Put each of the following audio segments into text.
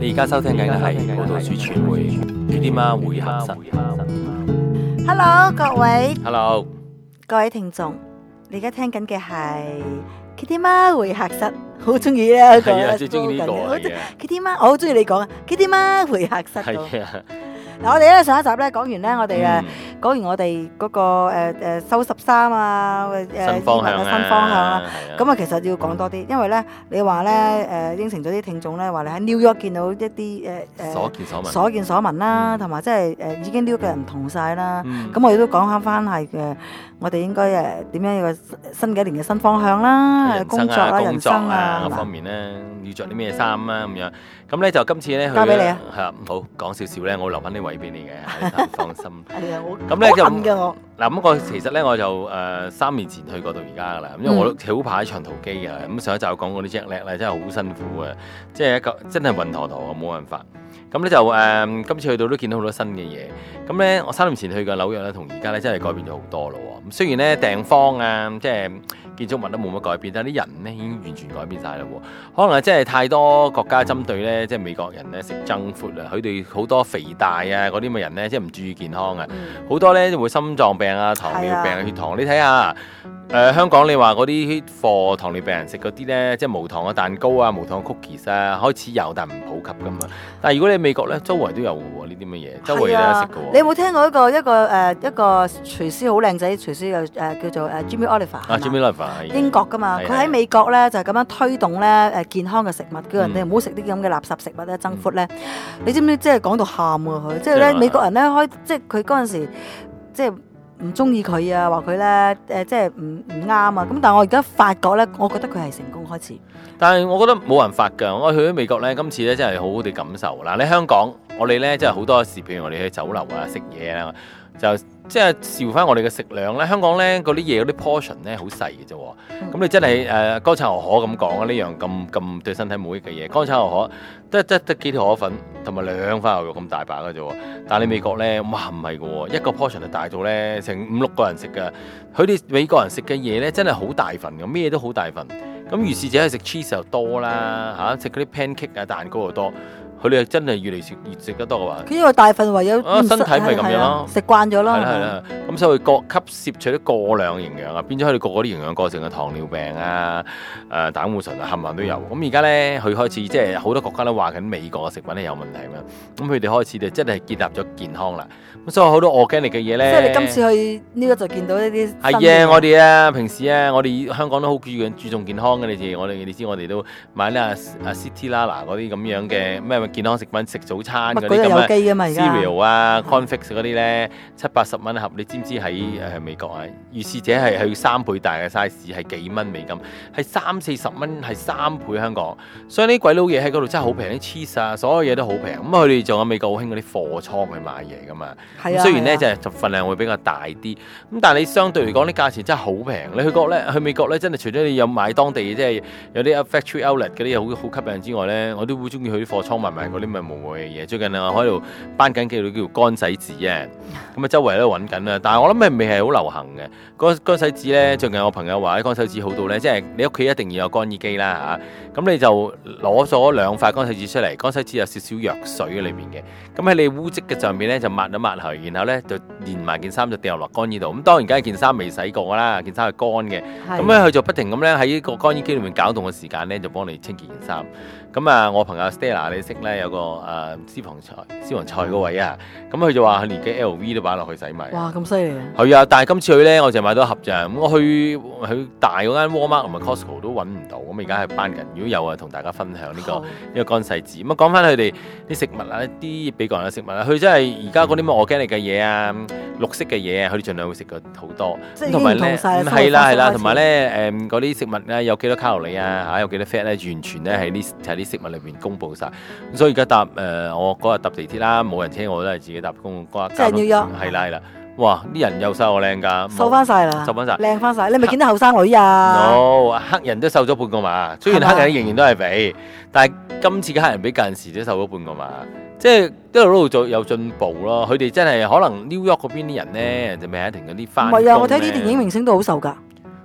你而家收聽緊嘅係葡萄樹傳媒啲媽會客室。 Hello， 各位 Hello， 各位聽眾，你而家聽緊嘅係 Kitty 媽會客室，好中意呢一個。 係啊，最中意呢個嘅。 Kitty 媽，我好中意你講啊 ，Kitty 媽會客室。 係啊。 嗱，我哋咧上一集咧講完咧，我哋講完我哋嗰個收拾衫啊， 新方向啦。咁啊，其實要講多啲，因為咧你話咧應承咗啲聽眾咧，話你喺 New York 見到一啲所見所聞啦，同埋即係已經 New York 嘅人唔同晒啦。咁我哋都講翻係嘅，我哋應該點樣一個新嘅一年嘅新方向啦，工作啦、人生啊嗰方面咧，要着啲咩衫啊咁樣。咁咧就今次咧， 交俾你啊。 係啊，好講少少咧，我留翻啲位俾你嘅，放心。 係啊， 咁咧就嗱咁我其實咧我就3年前去過到而家噶啦，因為我都好怕長途機嘅。咁上一集講嗰啲 jet lag 咧真係好辛苦嘅，即係一個真係暈陀陀，冇辦法。咁咧就今次去到都見到好多新嘅嘢。咁咧我3年前去嘅紐約咧，同而家咧真係改變咗好多咯。咁雖然咧地方啊，即係建築物都冇乜改變，但係啲人咧已經完全改變晒啦。可能係真係太多國家針對咧，即係美國人咧食 junk food啊，佢哋好多肥大啊嗰啲咁嘅人咧，即係唔注意健康啊，好多咧會心臟病啊、糖尿病啊、血糖。你睇下香港你話嗰啲貨糖尿病人食嗰啲咧，即係無糖嘅蛋糕啊、無糖嘅 cookies 啊，開始有但唔普及噶嘛。但係如果你美國咧，周圍都有嘅喎呢啲乜嘢，周圍有得食嘅喎。 你有冇聽過一個廚師好靚仔廚師叫做Jamie Oliver Jamie Oliver 係英國噶嘛？佢喺美國咧就係咁樣推動咧健康嘅食物，叫人哋唔好食啲咁嘅垃圾食物咧，junk food咧。你知唔知即係講到喊喎佢？即係咧美國人咧即係佢嗰陣時即係唔中意佢啊，話佢咧即係唔啱啊。咁但係我而家發覺咧，我覺得佢係成功開始。 但係我覺得冇辦法㗎，我去咗美國咧，今次咧真係好好地感受。嗱，你香港我哋咧真係好多時，譬如我哋去酒樓啊食嘢啊，就即係視乎翻我哋嘅食量咧。香港咧嗰啲嘢嗰啲 portion 咧好細嘅啫。咁你真係乾炒牛河咁講啊，呢樣咁對身體冇益嘅嘢，乾炒牛河得幾條河粉同埋2塊牛肉咁大把嘅啫。但係你美國咧，哇唔係嘅喎，一個 portion 係大到咧成5-6個人食嘅。佢哋美國人食嘅嘢咧真係好大份嘅，咩都好大份。咁於是者係食 cheese 又多啦，食嗰啲 pancake 啊蛋糕又多。佢哋真係越嚟越食得多嘅話， 佢因為大份唯有身體咪咁樣咯， 食慣咗咯。 係啦，咁所以吸攝取啲過量營養啊，變咗佢哋個啲營養過剩嘅糖尿病啊、膽固醇啊，冚唪唥都有。咁而家咧，佢開始即係好多國家都話緊美國嘅食品係有問題嘛。咁佢哋開始就真係建立咗健康啦。咁所以好多 organic 嘅嘢咧， 即係你今次去呢個就見到呢啲。 係啊，我哋平時我哋香港都好注重健康嘅。你知我哋都買咧City Lala 嗰啲咁樣嘅咩健康食品，食早餐嗰啲咁嘅 cereal 啊、cornflakes 嗰啲咧，70-80蚊一盒。你知唔知喺美國啊？如是者係去3倍大嘅 size， 係幾蚊美金，係30-40蚊，係3倍香港。所以呢啲鬼佬嘢喺嗰度真係好平，啲 cheese 啊，所有嘢都好平。咁佢哋仲有美國好興嗰啲貨倉去買嘢噶嘛。雖然咧就份量會比較大啲，咁但係你相對嚟講啲價錢真係好平。你去美國咧，真係除咗你有買當地即係有啲 factory outlet 嗰啲好吸引之外咧，我都會中意去啲貨倉買嗰啲咪無謂嘅嘢。最近我喺度搬緊叫做乾洗紙啊，咁啊周圍喺度揾緊啦。但係我諗係未係好流行嘅乾洗紙咧。最近我朋友話啲乾洗紙好到咧，即係你屋企一定要有乾衣機啦嚇。咁你就攞咗2塊乾洗紙出嚟，乾洗紙有少少藥水喺裏面嘅。咁喺你污漬嘅上面咧就抹一抹佢，然後咧就連埋件衫就掉落乾衣度。咁當然而家件衫未洗過啦，件衫係乾嘅。咁咧佢就不停咁咧喺個乾衣機裏面攪動嘅時間咧，就幫你清潔件衫。咁啊，我朋友 Stella 你識咧，有個私房菜嗰位啊，咁佢就話佢連嘅 LV 都擺落去洗埋。 哇，咁犀利啊！ 係啊，但係今次去咧，我就買到一盒咋。咁我去大嗰間 Walmart 同埋 Costco 都揾唔到。咁而家係搬緊，如果有啊，同大家分享呢個乾洗紙。咁啊，講翻佢哋啲食物啊，啲美國人嘅食物啊，佢真係而家嗰啲咩 organic 嘅嘢啊，綠色嘅嘢啊，佢哋盡量會食過好多。同埋咧，係啦，同埋咧嗰啲食物咧有幾多卡路里啊，有幾多 fat 咧，完全咧喺啲食物裏邊公佈晒。咁所以而家我嗰日搭地鐵啦，冇人車我都係自己搭公共交通。 即係 New York。 係啦。哇！啲人又瘦又靚㗎， 瘦翻晒啦，靚翻晒。你咪見到後生女啊？ 黑人都瘦咗半個碼，雖然黑人仍然都係肥，但係今次嘅黑人比近時都瘦咗半個碼，即係一路都有進步咯。佢哋真係可能 New York 嗰邊啲人咧，就未一定嗰啲翻。唔係啊， 我睇啲電影明星都好瘦㗎。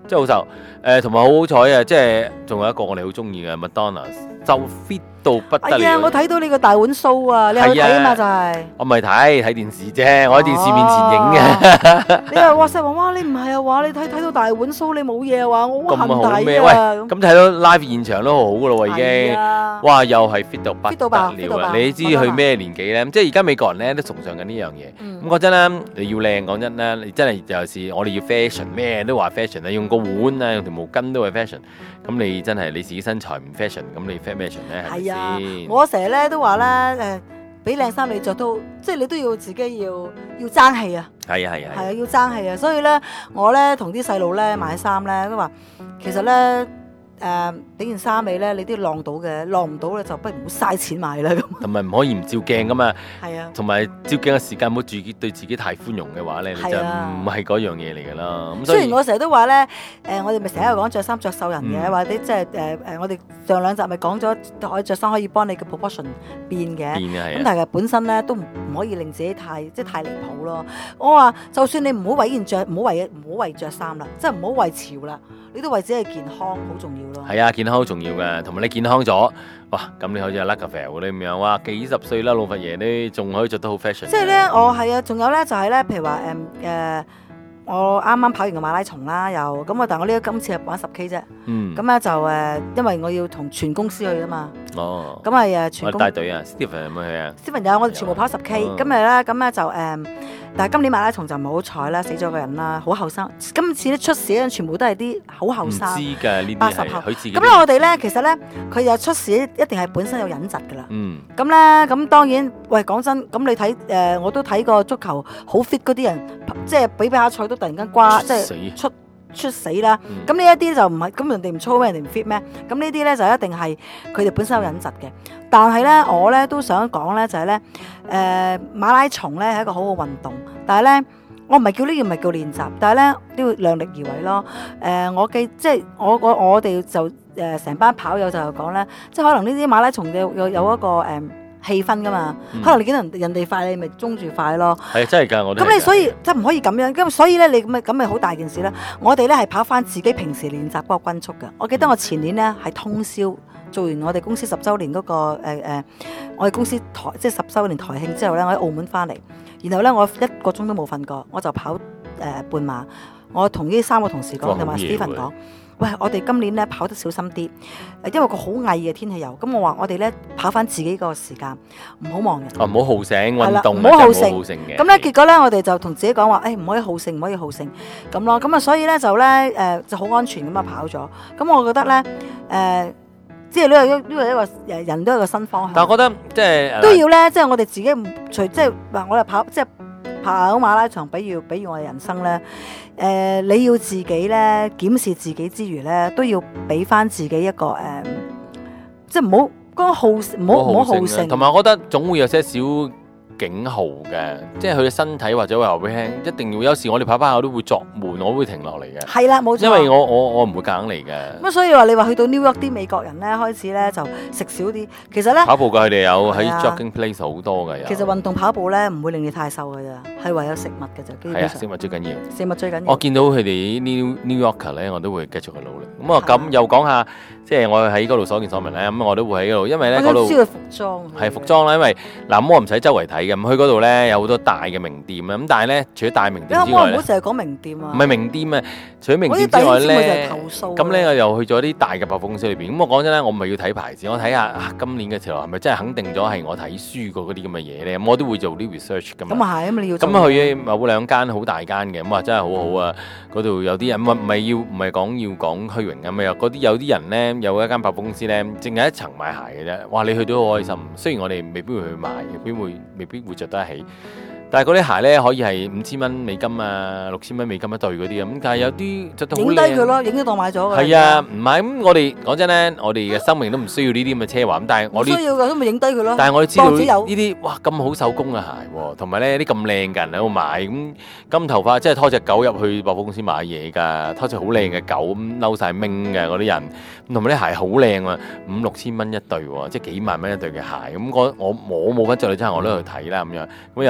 真係好受。同埋好好彩啊！即係仲有一個我哋好中意嘅麥當勞，就 fit 到不得了。 係啊，我睇到你個大碗酥啊，你去睇啊嘛就係。 我唔係睇電視啫，我喺電視面前影嘅。 你又話實話，哇！你唔係啊話你睇到大碗酥，你冇嘢啊話，我好恨睇啊。咁睇到 live 現場都好好噶咯喎，已經。哇！又係 fit 到不得了啊！你知佢咩年紀咧？即係而家美國人咧都崇尚緊呢樣嘢。咁講真啦，你要靚，講真啦，你真係有時我哋要 fashion，咩都話 fashion 啊，用個碗啊，用條毛巾都係 fashion。咁你真係你自己身材唔 fashion，咁你 fashion 咧係咪先？ 我成日咧都話咧俾靚衫你着都，即係你都要自己要爭氣啊！係啊，要爭氣啊！所以咧，我咧同啲細路咧買衫咧都話，其實咧俾件衫你咧，你都要晾到嘅，晾唔到咧就不如唔好嘥錢買啦咁。同埋唔可以唔照鏡噶嘛。係啊。同埋照鏡嘅時間唔好對自己太寬容嘅話咧，你就唔係嗰樣嘢嚟㗎啦。咁雖然我成日都話咧，我哋咪成日講着衫着瘦人嘅，或者即係我哋上兩集咪講咗，可以着衫可以幫你嘅 proportion 變嘅。變嘅係。咁但係本身咧都唔可以令自己太離譜咯。我話就算你唔好為件着，唔好為着衫啦，即係唔好為潮啦。你都為自己嘅健康好重要咯。係啊，健康好重要嘅，同埋你健康咗，哇！咁你好似阿 Luckafell 嗰啲咁樣，哇！幾十歲啦，老佛爺都仲可以着得好 fashion。即係咧，我係啊，仲有咧就係咧，譬如話我啱啱跑完個馬拉松啦，又咁啊，但係我呢個今次係玩10K 啫。咁咧就因為我要同全公司去啊嘛。哦。咁係全公司帶隊啊 ，Stephen 有冇去啊 ？Stephen 有，我哋全部跑10K。今日咧，咁咧就但係今年馬拉松就唔係好彩啦，死咗個人啦，好後生。今次咧出事咧，全部都係啲好後生。唔知㗎呢啲係佢自己。咁咧我哋咧，其實咧佢有出事一定係本身有隱疾㗎啦。咁咧咁當然，喂講真，咁你睇我都睇過足球好 fit 嗰啲人，即係比下賽都突然間即係出死啦。咁呢一啲就唔係，咁人哋唔操咩，人哋唔 fit 咩？咁呢啲咧就一定係佢哋本身有隱疾嘅。但係咧，我咧都想講咧，就係咧，馬拉松咧係一個好好運動，但係咧，我唔係叫呢樣，唔係叫練習，但係咧都要量力而為咯。即係我哋就成班跑友就講咧，即係可能呢啲馬拉松有一個氣氛噶嘛，可能你見人哋快，你咪衝住快咯。係真係㗎，我都咁你所以即係唔可以咁樣，咁所以咧你咁咪好大件事啦。我哋咧係跑翻自己平時練習嗰個均速㗎。我記得我前年咧係通宵。做完我哋公司10週年嗰個我哋公司即係10週年台慶之後咧，我喺澳門翻嚟，然後咧我1個鐘都冇瞓過，我就跑半馬。我同呢3個同事講，同埋 Stephen 講，喂，我哋今年咧跑得小心啲，因為個好翳嘅天氣又，咁我話我哋咧跑翻自己個時間，唔好望人。唔好好醒運動，唔好好勝嘅。咁咧結果咧，我哋就同自己講話，唔可以好勝，唔可以好勝咁咯。咁啊，所以咧就咧就好安全咁啊跑咗。咁我覺得咧即係呢個一個人都有一個新方向。但係我覺得即係都要咧，即係我哋自己即係話我哋跑即係跑馬拉松，比如我哋人生咧，你要自己咧檢視自己之餘咧，都要俾翻自己一個即係唔好嗰好唔好好勝。同埋我覺得總會有些少警號嘅，即係佢嘅身體或者話俾聽，一定要有時我哋跑跑下都會作悶，我會停落嚟嘅。係啦，冇錯。因為我唔會夾硬嚟嘅。咁所以話你話去到 New York 啲美國人咧，開始咧就食少啲。其實咧跑步嘅佢哋有喺 jogging place 好多嘅。其實運動跑步咧唔會令你太瘦嘅咋，係唯有食物嘅咋。係啊，食物最緊要。食物最緊要。我見到佢哋 New Yorker 咧，我都會繼續去努力。咁啊咁又講下，即係我喺嗰度所見所聞咧，咁我都會喺嗰度，因為咧嗰度。我知佢服裝。係服裝啦，因為嗱咁我唔使周圍睇。咁去嗰度咧有好多大嘅名店啊，咁但係咧除咗大名店之外咧，唔好成日講名店啊，唔係名店啊，除咗名店之外咧，咁咧我又去咗啲大嘅百貨公司裏邊。咁我講真咧，我唔係要睇牌子，我睇下今年嘅潮流係咪真係肯定咗係我睇書過嗰啲咁嘅嘢咧。咁我都會做啲 research 噶嘛。咁啊係，咁你要咁去某兩間好大間嘅，咁啊真係好好啊！嗰度有啲人唔係要講虛榮啊，咪有啲人咧有一間百貨公司咧，淨係一層買鞋嘅啫。哇！你去到好開心，雖然我哋未必會去買，未必會着得起，但係嗰啲鞋咧可以係5000蚊美金啊，6000蚊美金一對嗰啲咁，但係有啲着得好靚。影低佢咯，影咗當買咗嘅。係啊，唔係咁，我哋講真咧，我哋嘅生命都唔需要呢啲咁嘅奢華，咁但係我需要嘅都咪影低佢咯。但係我哋知道呢啲哇咁好手工嘅鞋喎，同埋咧啲咁靚嘅人喺度買，咁金頭髮即係拖隻狗入去百貨公司買嘢㗎，拖隻好靚嘅狗咁嬲曬明嘅嗰啲人，同埋啲鞋好靚啊，5-6千蚊一對喎，即係幾萬蚊一對嘅鞋，咁我冇乜着你真係我都去睇啦咁樣，咁又去睇服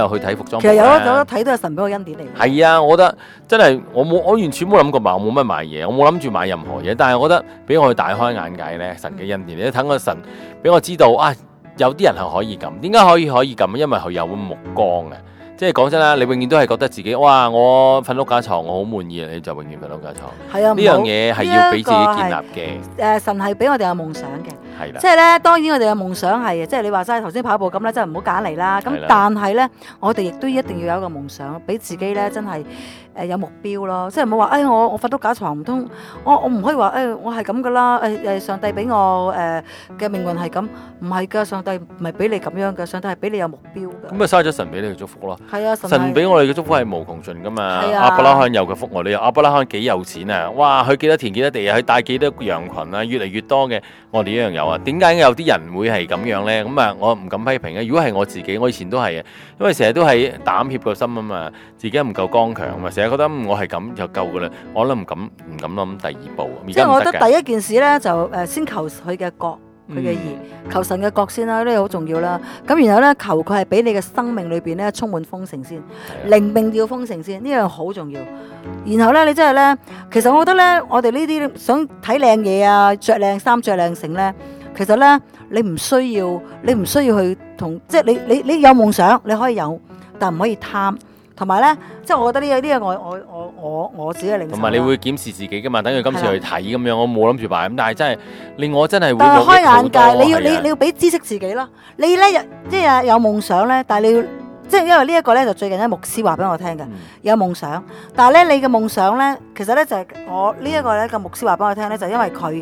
裝。 其實有得睇都係神俾個恩典嚟。 係啊，我覺得真係我完全冇諗過我冇乜買嘢，我冇諗住買任何嘢，但係我覺得俾我去大開眼界咧，神嘅恩典，你等個神俾我知道啊，有啲人係可以咁，點解可以咁？因為佢有目光嘅。即係講真啦，你永遠都係覺得自己哇，我瞓碌架床，我好滿意，你就永遠瞓碌架床。係啊，呢樣嘢係要俾自己建立嘅。 神係俾我哋有夢想嘅。 係啦。 即係咧，當然我哋嘅夢想係，即係你話齋頭先跑步咁咧，真係唔好揀嚟啦。咁但係咧，我哋亦都一定要有一個夢想，俾自己咧真係有目標咯。即係唔好話我瞓碌架床唔通，我唔可以話我係咁噶啦。上帝俾我嘅命運係咁，唔係㗎。上帝唔係俾你咁樣㗎，上帝係俾你有目標㗎。 咁嘥咗神俾你嘅祝福咯。 係啊， 神俾我哋嘅祝福係無窮盡噶嘛。亞伯拉罕有嘅福我哋有，亞伯拉罕幾有錢啊！哇，佢幾多田幾多地啊，佢帶幾多羊群啊，越嚟越多嘅，我哋一樣有啊。點解有啲人會係咁樣咧？咁啊，我唔敢批評啊。如果係我自己，我以前都係啊，因為成日都係膽怯個心啊嘛，自己唔夠剛強啊嘛，成日覺得我係咁就夠噶啦，我都唔敢諗第二步。 即係我覺得第一件事咧，就先求佢嘅國。佢嘅義，求神嘅國先啦，呢個好重要啦。咁然後咧，求佢係俾你嘅生命裏邊咧充滿豐盛先，靈命要豐盛先，呢樣好重要。然後咧，你真係咧，其實我覺得咧，我哋呢啲想睇靚嘢啊，着靚衫着靚成咧，其實咧你唔需要去同，即係你有夢想你可以有，但唔可以貪。同埋咧，即係我覺得呢個我自己嘅領受。同埋你會檢視自己噶嘛？等佢今次去睇咁樣，我冇諗住買咁，但係真係令我真係會開眼界。你要俾知識自己咯。你咧即係有夢想咧，但係你要即係因為呢一個咧就最近咧牧師話俾我聽嘅，有夢想，但係咧你嘅夢想咧，其實咧就係我呢一個咧個牧師話俾我聽咧，就因為佢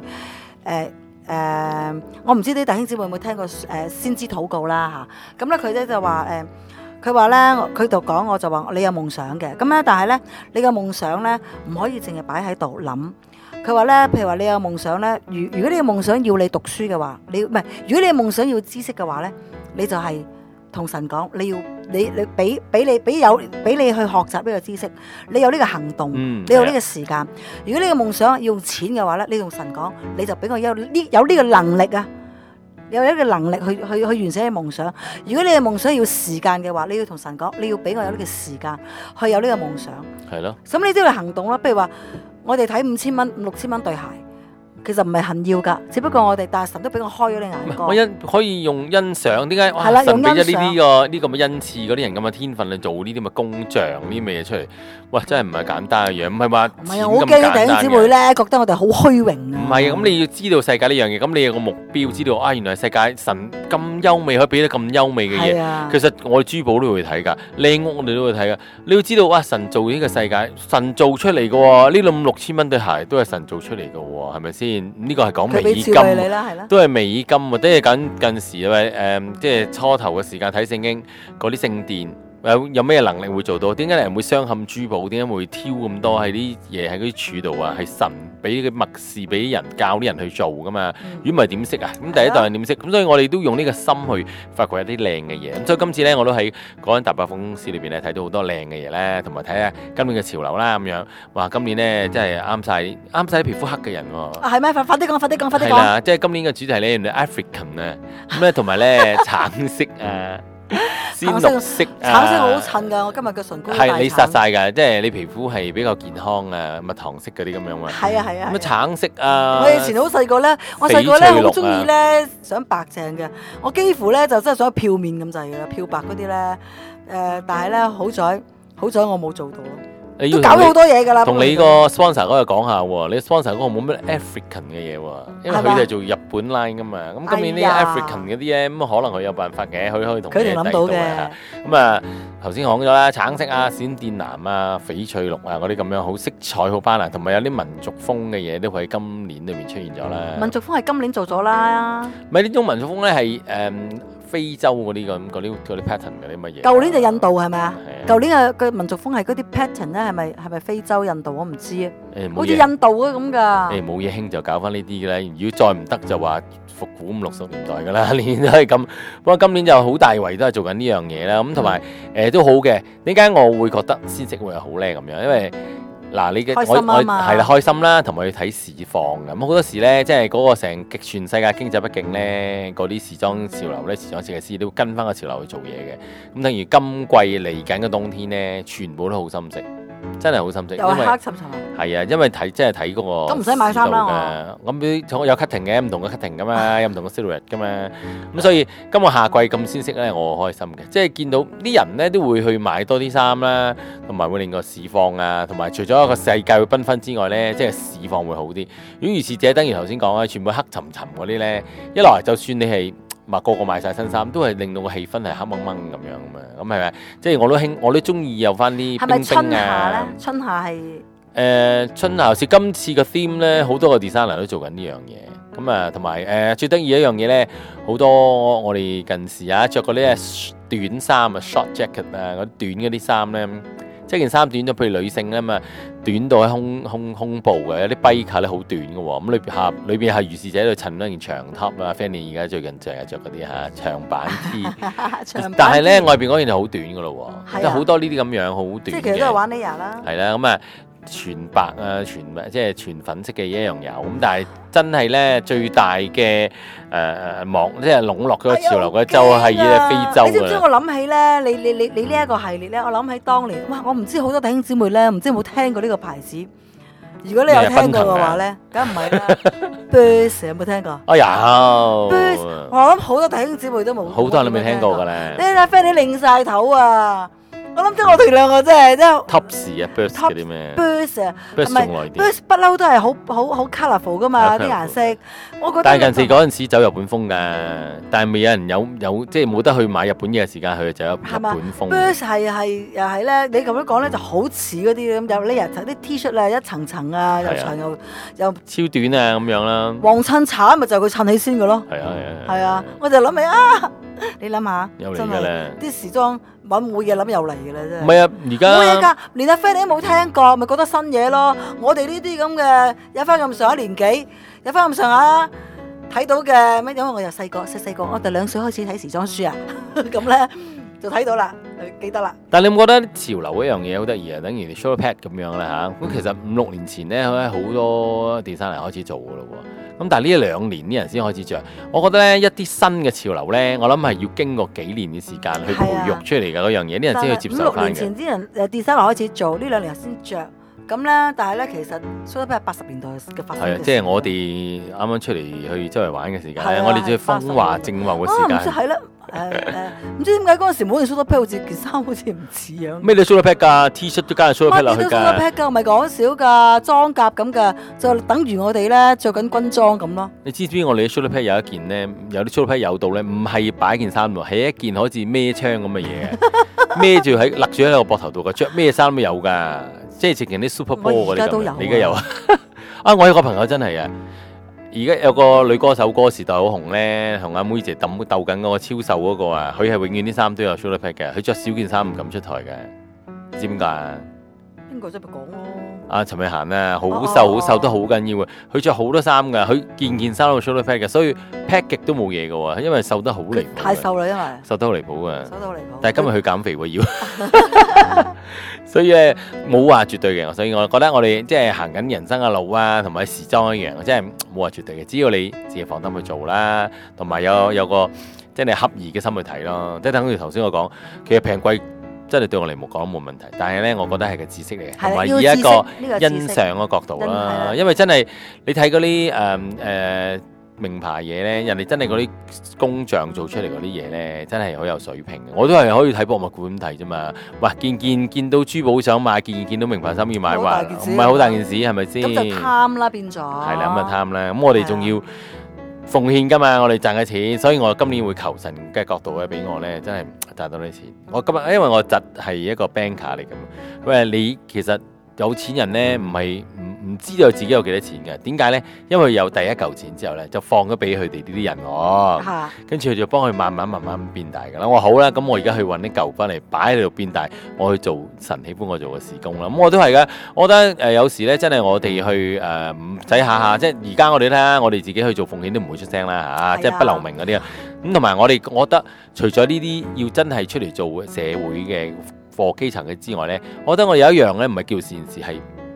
我唔知啲弟兄姊妹有冇聽過先知禱告啦嚇。咁咧佢咧就話佢話咧，佢就講我就話你有夢想嘅，咁咧但係咧你嘅夢想咧唔可以淨係擺喺度諗。佢話咧，譬如話你有夢想咧，如果你嘅夢想要你讀書嘅話，如果你嘅夢想要知識嘅話咧，你就係同神講，你俾你去學習呢個知識，你有呢個行動，你有呢個時間。如果你嘅夢想要用錢嘅話咧，你同神講，你就俾我有呢個能力啊！有一個能力去完成你嘅夢想。如果你嘅夢想要時間嘅話，你要同神講，你要俾我有呢個時間去有呢個夢想。 係咯。咁你都要行動啦。譬如話，我哋睇5000蚊、6000蚊對鞋，其實唔係恨要㗎，只不過我哋大神都俾我開咗你眼光。 我可以用欣賞，點解神俾咗呢個咁嘅恩賜，嗰啲人咁嘅天分去做呢啲咁嘅工匠呢啲咩嘢出嚟？哇！真係唔係簡單嘅嘢，唔係話錢咁簡單嘅。唔係啊，我驚弟兄姊妹咧覺得我哋好虛榮啊。唔係啊，咁你要知道世界呢樣嘢，咁你有個目標，知道原來世界神咁優美，可以俾得咁優美嘅嘢。其實我哋珠寶都會睇㗎，靚屋我哋都會睇㗎。你要知道神做呢個世界，神做出嚟嘅喎，呢5、6千蚊對鞋都係神做出嚟嘅喎，係咪先？呢個係講美金，都係美金啊！即係近時即係初頭嘅時間睇聖經嗰啲聖殿。有咩能力會做到？點解人會鑲嵌珠寶？點解會挑咁多喺啲嘢喺嗰啲柱度啊？係神俾嘅默示俾人教啲人去做噶嘛？如果唔係點識啊？咁第一代人點識？咁所以我哋都用呢個心去發掘一啲靚嘅嘢。咁所以今次咧，我都喺嗰間大百貨公司裏邊咧睇到好多靚嘅嘢咧，同埋睇下今年嘅潮流啦咁樣。哇！今年咧真係啱晒啲皮膚黑嘅人喎。 係咩？快啲講！係啦，即係今年嘅主題咧，原來 African 啊，咁咧同埋咧橙色啊。鮮綠色橙色好襯㗎，我今日嘅唇膏係你殺晒㗎，即係你皮膚係比較健康啊，蜜糖色嗰啲咁樣嘛。 係啊。 咁橙色啊！ 我以前好細個咧，好中意咧想白淨嘅，我幾乎咧就真係想漂面咁滯㗎啦，漂白嗰啲咧但係咧好彩我冇做到。都搞咗好多嘢㗎啦。 同你個 sponsor 嗰度講下喎，你 sponsor 嗰個冇咩 African 嘅嘢喎，因為佢哋係做日本 line 㗎嘛。咁今年呢 African 嗰啲咧，咁可能佢有辦法嘅，佢可以同你諗到嘅。咁啊，頭先講咗啦，橙色啊、閃電藍啊、翡翠綠啊嗰啲咁樣好色彩好斑斕，同埋有啲民族風嘅嘢都喺今年裏面出現咗啦。 民族風係今年做咗啦。 唔係呢種民族風咧係非洲嗰啲嗰啲 pattern 嗰啲乜嘢？ 舊年就印度係咪啊？舊年嘅民族風係嗰啲 pattern 咧，係咪非洲印度我唔知啊。好似印度啊咁㗎。冇嘢興就搞翻呢啲㗎啦。如果再唔得就話復古50、60年代㗎啦，年年都係咁。不過今年就好大圍都係做緊呢樣嘢啦。咁同埋都好嘅。點解我會覺得鮮色會係好咧咁樣？因為嗱，你嘅開心啊嘛係啦，開心啦，同埋要睇市況嘅。咁好多時咧，即係嗰個成全世界經濟不景咧，嗰啲時裝潮流咧，時裝設計師都跟翻個潮流去做嘢嘅。咁等於今季嚟緊嘅冬天咧，全部都好深色。真係好深色， 又係黑沉沉啊！ 係啊，因為睇即係睇嗰個咁唔使買衫啦咁啲有 cutting 嘅，唔同嘅 cutting 噶嘛，有唔同嘅 silhouette 噶嘛。咁所以今個夏季咁鮮色咧，我開心嘅，即係見到啲人咧都會去買多啲衫啦，同埋會令個市況啊，同埋除咗一個世界會繽紛之外咧，即係市況會好啲。如果如是者，等於頭先講啊，全部黑沉沉嗰啲咧，一來就算你係個個買晒新衫，都係令到個氣氛係黑掹掹咁樣啊嘛。咁係咪？即係我都中意有翻啲冰冰啊。係咪春夏咧？ 春夏係春夏是今次個 theme 咧，好多個 designer 都做緊呢樣嘢。咁啊，同埋最得意一樣嘢咧，好多我哋近時啊着嗰啲短衫啊 short jacket 啊，嗰啲短嗰啲衫咧。即係件衫短咗，譬如女性咧嘛，短到喺胸部嘅，有啲 biker 咧好短嘅喎，咁裏邊係如是者喺度襯一件長 top 啦 Fanny 而家最近成日着嗰啲長版 T， 但係咧外邊嗰件就好短嘅咯喎，即係好多呢啲咁樣好短嘅。即係其實都係玩呢樣啦。係啦，咁啊全白啊，即係全粉色嘅一樣有，咁但係真係咧最大嘅網即係籠絡嗰個潮流嘅就係非洲。你知唔知我諗起咧？你呢一個系列咧，我諗起當年，哇！我唔知好多弟兄姊妹咧，唔知有冇聽過呢個牌子？如果你有聽過嘅話咧，梗唔係啦。Burberry 有冇聽過？我有。我諗好多弟兄姊妹都冇。好多人都未聽過㗎咧。你睇 Fanny 擰曬頭啊！我諗即係我哋兩個真係 Tops 啊 Burst 嗰啲咩 Burst 啊，唔係 Burst 不嬲都係好 colourful 噶嘛啲顏色，我覺得。但係近時嗰陣時走日本風㗎，但係未有人有即係冇得去買日本嘢嘅時間去走日本風。Burst 係又係咧，你咁樣講咧就好似嗰啲咁，有呢人啲 T-shirt 啊一層層啊，又長又超短啊咁樣啦。黃襯橙咪就係佢襯起先嘅咯。係啊，我就諗起啊，你諗下，真係啲時裝揾冇嘢諗又嚟嘅啦，真係。唔係啊，而家冇嘢㗎，連阿 Fanny 都冇聽過，咪覺得新嘢咯。我哋呢啲咁嘅有翻咁上下年紀，有翻咁上下睇到嘅咩？因為我由細個，我哋2歲開始睇時裝書啊，咁咧就睇到啦，記得啦。但係你有冇覺得潮流一樣嘢好得意啊？等於 shoulder pad 咁樣啦嚇。咁其實5-6年前咧，好多 designer 開始做嘅咯喎。咁但係呢2年啲人先開始着，我覺得咧一啲新嘅潮流咧，我諗係要經過幾年嘅時間去培育出嚟嘅嗰樣嘢，啲人先去接受翻嘅。5-6年前啲人designer 開始做，呢2年先着。咁咧，但係咧其實 shoulder pad 係80年代嘅發展。係啊，即係我哋啱啱出嚟去周圍玩嘅時間咧，我哋即係風華正茂嘅時間。係啦。唔知點解嗰陣時冇件 shoulder pad，好似件衫好似唔似樣。咩你 shoulder pad 㗎 ？T-shirt 都加咗 shoulder pad 落去㗎。shoulder pad 㗎，唔係講少㗎，裝甲咁㗎，就等於我哋咧着緊軍裝咁咯。你知唔知我哋啲 shoulder pad 有一件咧，有啲 shoulder pad 有到咧，唔係擺件衫喎，係一件好似孭槍咁嘅嘢，孭住喺勒住喺個膊頭度㗎，着咩衫都有㗎，即係直情啲 super ball 嗰啲咁。你而家有啊？啊，我有個朋友真係啊！而家有個女歌手歌時代好紅咧，同阿妹姐鬥緊嗰個超瘦嗰個啊，佢係永遠啲衫都有 shoulder pad 嘅，佢着少件衫唔敢出台嘅，知點解啊？邊個真係咪講咯？阿陳慧嫻啊，好瘦都好緊要啊！佢着好多衫㗎，佢件衫都有 shoulder pad 嘅，所以 pad 極都冇嘢㗎喎，因為瘦得好離譜。太瘦啦，因為瘦得好離譜啊！瘦得好離譜。但係今日佢減肥喎要，所以咧冇話絕對嘅，所以我覺得我哋即係行緊人生嘅路啊，同埋時裝一樣，即係冇話絕對嘅，只要你自己放心去做啦，同埋有個即係合宜嘅心去睇咯，即係等於頭先我講，其實平貴。真係對我嚟講冇問題，但係咧，我覺得係個知識嚟嘅，同埋以一個欣賞嘅角度啦。因為真係你睇嗰啲名牌嘢咧，人哋真係嗰啲工匠做出嚟嗰啲嘢咧，真係好有水平。我都係可以睇博物館咁睇啫嘛。哇，見到珠寶想買，見到名牌衫要買，話唔係好大件事，係咪先？咁就貪啦，變咗。係啦，咁就貪啦。咁我哋仲要奉獻㗎嘛，我哋賺嘅錢，所以我今年會求神嘅角度咧，俾我咧真係賺到啲錢。我今日因為我侄係一個 banker 嚟㗎嘛，喂，你其實有錢人咧唔知道自己有幾多錢嘅，點解咧？因為有第一嚿錢之後咧，就放咗俾佢哋呢啲人喎，跟住佢就幫佢慢慢變大㗎啦。我好啦，咁我而家去揾啲嚿翻嚟擺喺度變大，我去做神喜歡我做嘅事工啦。咁我都係㗎，我覺得有時咧真係我哋去唔使下，即係而家我哋睇下，我哋自己去做奉獻都唔會出聲啦嚇，即係不留名嗰啲啊。咁同埋我覺得除咗呢啲要真係出嚟做社會嘅基層嘅之外咧，我覺得我有一樣咧唔係叫善事係。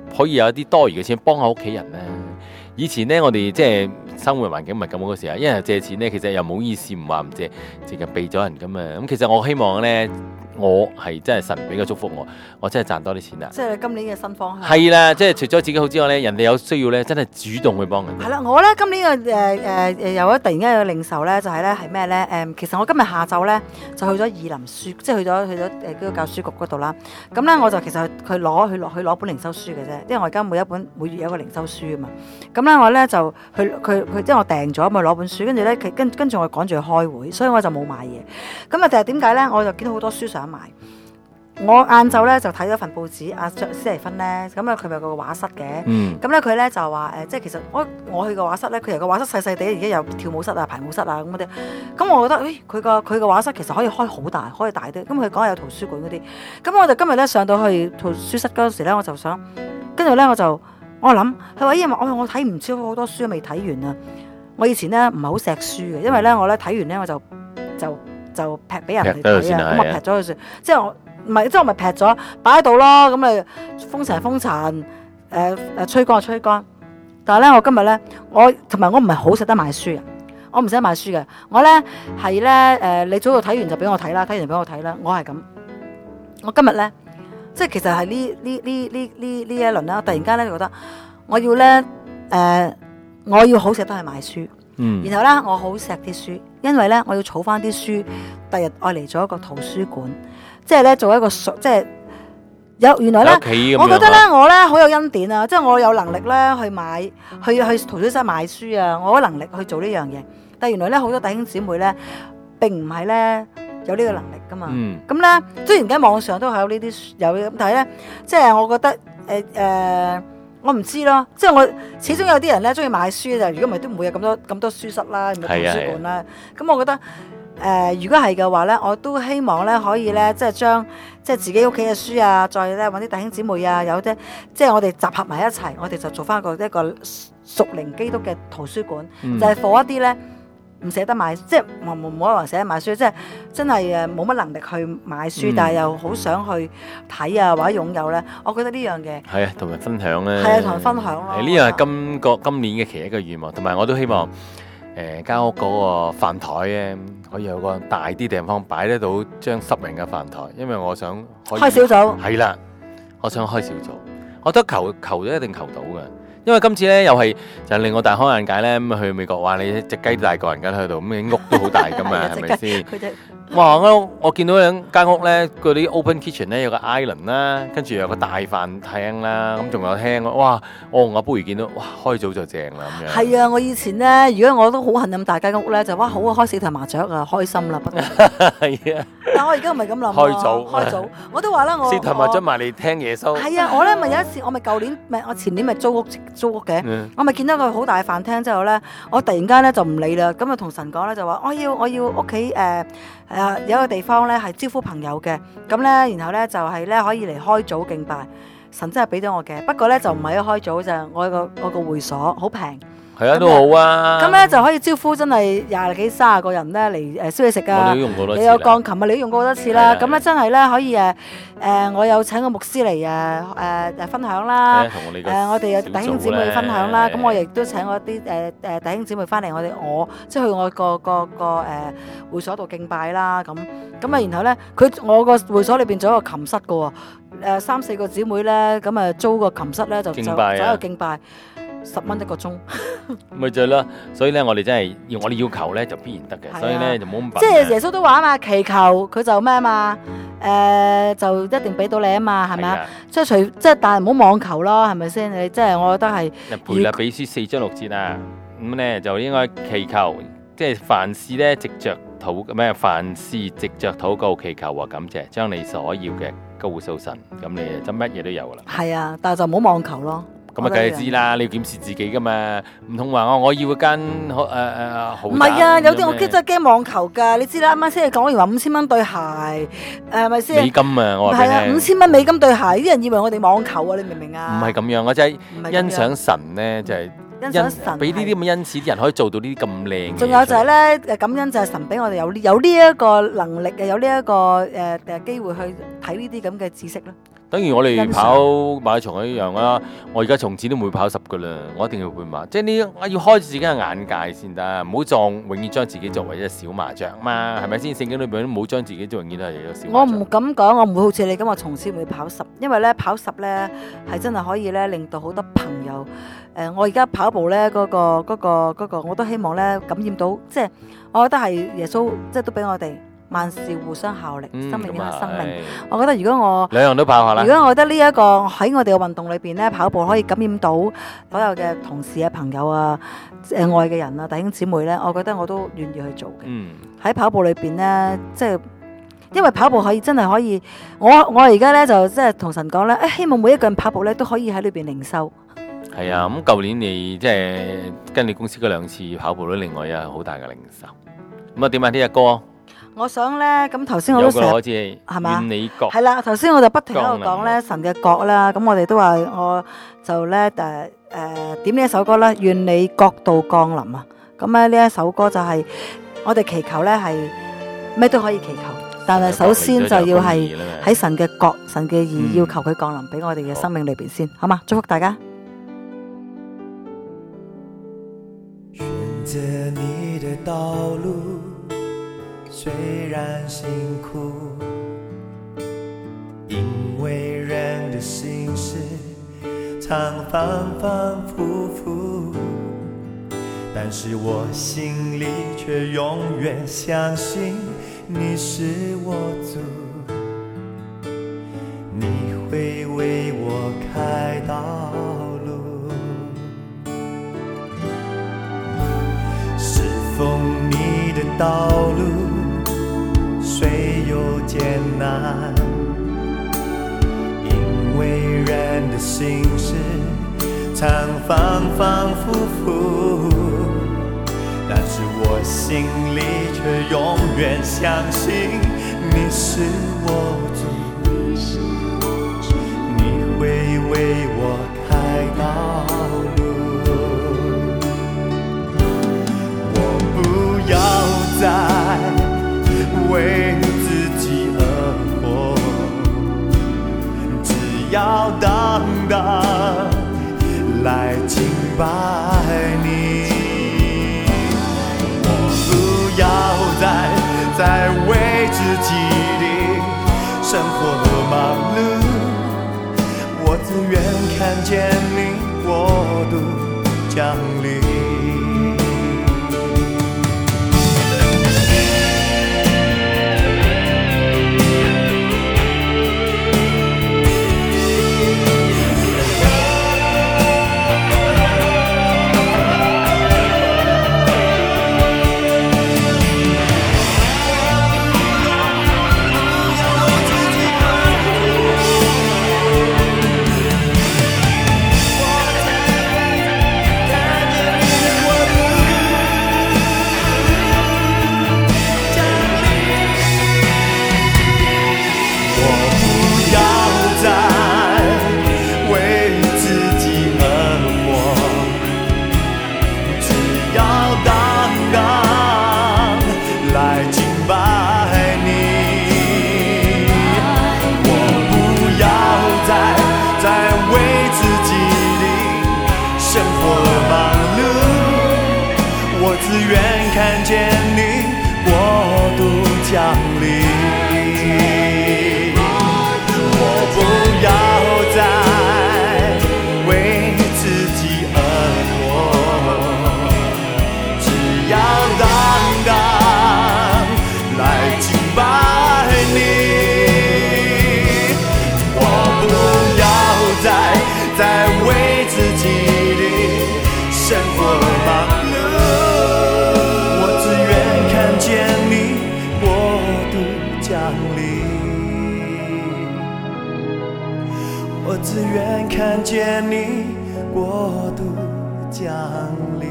可以有一啲多餘嘅錢幫下屋企人咧。以前咧，我哋即係生活環境唔係咁好嘅時候，一人借錢咧，其實又冇意思，唔話唔借，直接避咗人噶嘛。咁其實我希望咧，我係真係神俾個祝福我真係賺多啲錢啦。 即係今年嘅新方向。 係啦，即係除咗自己好之外咧，人哋有需要咧，真係主動去幫人。 係啦，我咧今年嘅有突然間有個零售咧，就係咧係咩咧？其實我今日下晝咧就去咗義林書，即係去咗基督教書局嗰度啦。咁咧我就其實佢攞本靈修書嘅啫，因為我而家每月有一個靈修書啊嘛。咁咧我咧就佢即係我訂咗咪攞本書，跟住咧跟住我趕住去開會，所以我就冇買嘢。咁啊，但係點解咧？我就見到好多書想買。我晏晝咧就睇咗份報紙，阿施麗芬咧，咁啊佢咪有個畫室嘅，咁咧佢咧就話即係其實我去個畫室咧，佢有個畫室細細地，而家有跳舞室啊、排舞室啊咁嗰啲，咁我覺得佢個畫室其實可以開好大，可以大啲，咁佢講有圖書館嗰啲，咁我就今日咧上到去圖書室嗰時咧，我就想，跟住咧我諗，佢話因為我睇唔超好多書未睇完啊，我以前咧唔係好錫書嘅，因為咧我咧睇完咧我就劈俾人哋睇啊，咁我劈咗佢算，即係我。唔係，即係我咪劈咗擺喺度咯，咁咪封塵，吹乾就吹乾。但係咧，我今日咧，同埋我唔係好捨得買書嘅，我唔捨得買書嘅。我咧係咧你早度睇完就俾我睇啦，睇完就俾我睇啦。我係咁，我今日咧，即係其實係呢一輪啦，突然間咧就覺得我要咧我要好捨得去買書，然後咧我好錫啲書，因為咧我要儲翻啲書，第日愛嚟做一個圖書館。即係咧做一個即係原來咧，我覺得咧我咧好有恩典啊！即係我有能力咧去買去圖書室買書啊！我有能力去做呢樣嘢。但係原來咧好多弟兄姊妹咧並唔係咧有呢個能力噶嘛。咁咧雖然喺網上都係有呢啲有，但係咧即係我覺得我唔知咯。即係我始終有啲人咧中意買書就，如果唔係都唔會有咁多書室啦，咁圖書館啦。咁我覺得。如果係嘅話咧，我都希望咧可以咧，即係將即係自己屋企嘅書啊，再咧揾啲弟兄姊妹啊，有啲即係我哋集合埋一齊，我哋就做翻一個屬靈基督嘅圖書館，就係for一啲咧唔捨得買，即係唔好話捨得買書，即係真係冇乜能力去買書，但係又好想去睇啊或者擁有咧，我覺得呢樣嘢係啊，同埋分享咧， 係啊，同人分享咯。 呢樣係今年嘅其中一個願望，同埋我都希望。間屋嗰個飯台咧，可以有個大啲地方擺得到張10人嘅飯台，因為我想開小組。 係啦，我想開小組，我覺得求咗一定求到嘅，因為今次咧又係就令我大開眼界咧。咁去美國話你隻雞大個人家喺度，咁你屋都好大噶嘛，係咪先？哇！我見到間屋咧，嗰啲 open kitchen 咧有個 island 啦，跟住有個大飯廳啦，咁仲有廳。哇！我不如見到哇，開早就正啦咁樣。係啊！我以前咧，如果我都好恨咁大間屋咧，就哇好啊，開4台麻雀啊，開心啦，不過係啊！但我而家唔係咁諗。開早，我都話啦，我4台麻雀埋嚟聽耶穌。係啊！我咧咪有一次，我咪舊年我前年咪租屋嘅，我咪見到個好大飯廳之後咧，我突然間咧就唔理啦，咁啊同神講咧就話我要屋企有一個地方咧係招呼朋友嘅，咁咧然後咧就係咧可以嚟開組敬拜，神真係俾咗我嘅，不過咧就唔係一開組就我個會所好平。 係啊，都好啊。 咁咧就可以招呼真係20幾30個人咧嚟燒嘢食啊！ 我哋都用過多次。 你有鋼琴啊，你都用過好多次啦。咁咧真係咧可以我有請個牧師嚟分享啦。我哋有弟兄姊妹分享啦。咁我亦都請我啲弟兄姊妹翻嚟，我即係去我個會所度敬拜啦。咁啊，然後咧我個會所裏邊仲有一個琴室噶喎。3、4個姊妹咧，咁啊租個琴室咧就走去敬拜。10蚊1個鐘， 咪就係啦。所以咧，我哋真係我哋要求咧就必然得嘅。所以咧就冇咁笨。 即係耶穌都話啊嘛，祈求佢就咩啊嘛，就一定俾到你啊嘛，係咪啊？即係但係唔好妄求咯，係咪先？你即係我覺得係。 腓立比書4章6節啊，咁咧就應該祈求，即係凡事咧藉着凡事藉着禱告祈求和感謝，將你所要嘅告訴神，咁你就乜嘢都有噶啦。 係啊，但係就唔好妄求咯。 咁啊，梗係知啦！你要檢視自己噶嘛，唔通話我要間好唔係啊，有啲我真係驚網球㗎，你知啦。啱啱先講完話5000蚊對鞋，係咪先？美金啊，我話俾你聽。 5000蚊美金對鞋，啲人以為我哋網球啊，你明唔明啊？ 唔係咁樣，我真係欣賞神咧，就係欣賞神俾呢啲咁嘅恩賜，啲人可以做到呢啲咁靚。仲有就係咧，感恩就係神俾我哋有呢一個能力嘅，有呢一個機會去睇呢啲咁嘅知識咯。 等於我哋跑馬拉松一樣啦。我而家從此都唔會跑10㗎啦，我一定要半馬。即係你要開自己嘅眼界先得，唔好永遠將自己作為一隻小麻雀嘛，係咪先？聖經裏邊都唔好將自己永遠都係一個小麻雀。 我唔敢講，我唔會好似你咁話從此唔會跑10，因為咧跑10咧係真係可以咧令到好多朋友。我而家跑步咧嗰個，我都希望咧感染到，即係我覺得係耶穌，即係都俾我哋。萬事互相效力，生命影響生命。我覺得如果我兩樣都跑下啦。 如果我覺得呢一個喺我哋嘅運動裏邊咧，跑步可以感染到所有嘅同事啊、朋友啊、愛嘅人啊、弟兄姊妹咧，我覺得我都願意去做嘅。喺跑步裏邊咧，即係因為跑步可以真係可以，我而家咧就即係同神講咧，希望每一個人跑步咧都可以喺裏邊靈修。 係啊，咁舊年你即係跟你公司嗰2次跑步都另外有好大嘅靈修。咁啊點啊呢隻歌？我想咧，咁頭先我都成日係嘛？係啦，頭先我就不停喺度講咧神嘅國啦，咁我哋都話我就咧點呢一首歌咧，願你國度降臨啊！咁咧呢一首歌就係我哋祈求咧係咩都可以祈求，但係首先就要係喺神嘅國、神嘅義要求佢降臨俾我哋嘅生命裏邊先，好嘛？祝福大家。 選擇你的道路雖然辛苦，因為人的心事常反反复复，但是我心裡卻永遠相信你是我主，你會為我開道路，侍奉你的道路雖有艱難，因為人的心事常反反复复，但是我心裡卻永遠相信你是我主，你會為我開道路，我不要再為自己而活，只要單單來敬拜你，我不要再為自己的生活忙碌，我只願看見你國度降臨。只願看見你國度降臨，我不要再為自己而活，只要單單來敬拜你，我不要再為自己的生活忙碌，我只願看見你國度降臨。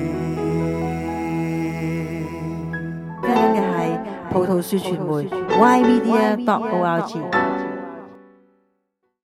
聽緊嘅係葡萄樹傳媒 YMedia.org。